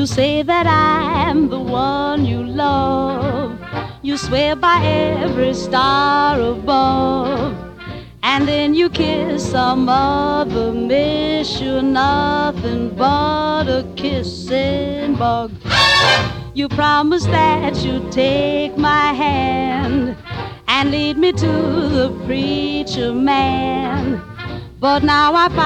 say that I'm the one you love. You swear by every star above. And then you kiss some other miss. You're nothing but a kissing bug. You promised that you'd take my hand and lead me to the preacher man. But now I find